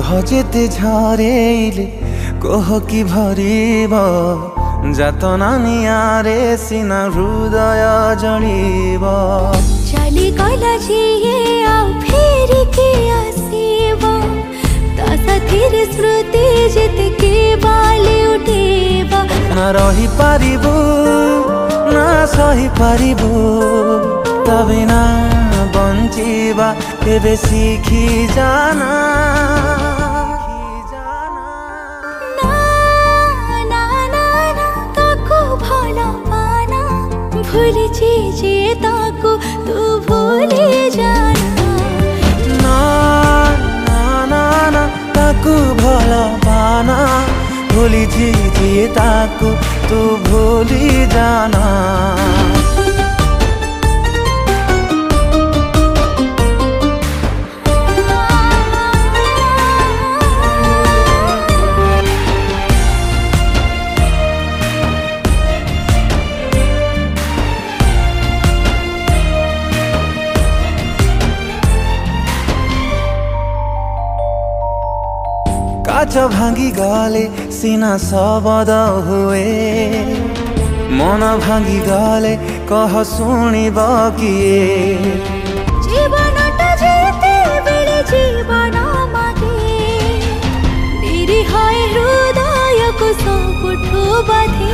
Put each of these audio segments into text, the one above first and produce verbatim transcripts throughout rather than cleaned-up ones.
लुह जेते झरेइले कोह कि भरिब जातना नियारे सिना हृदय जलिब। चली गला जिए आउ फेरि के आसीब ता साथीर स्मृति जेते के बाली उठेब। ना रही पारिबु ना सही पारिबु तबे ना बंचिबा एबे सीखी जाना। भूल जे ताको तू भूली जाना। ना ना ना ना ताको भला पाना भूली जे ताको तू भूली जाना। काच भांगी गले सीना शब्द हुए मन भांगी गले कह शुणिब किए। जीवनटा जेते बेले जीवन मागे निरीह हृदय को सबुठु बाधे।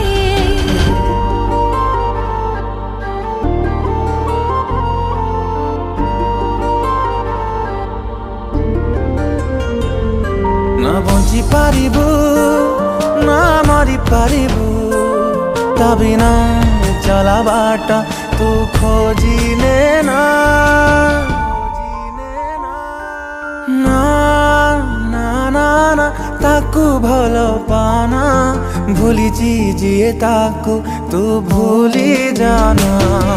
ना बंची पारिबु ना मरी पारिबु तबे ना चला बाट तू खोजिने ना। ना ना ना ना ताकू भलो पाना भूली जे ताकू तू भूली जाना।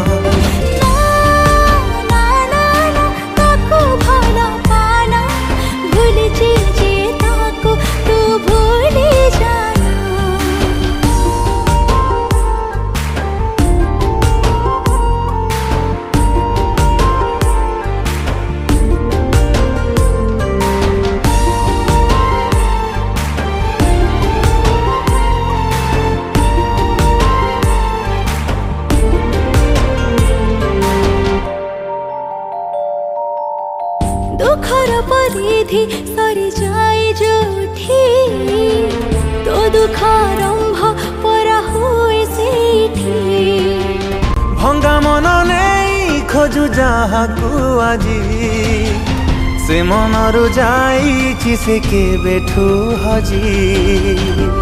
दुखर परिधि सरी जाए जोठी तो दुख आरंभ परा हुए सेठी। भंगा मन नहीं खोजु जाहाकू आजी से मनरु जाइछि से के बेठू हजी।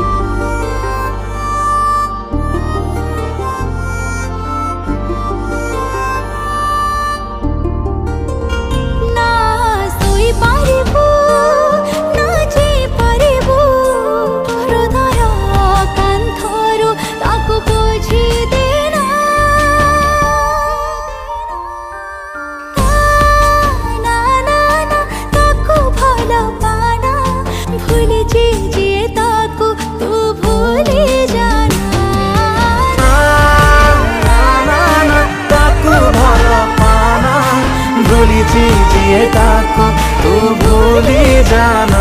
भूली जे ताको तू भूली जाना।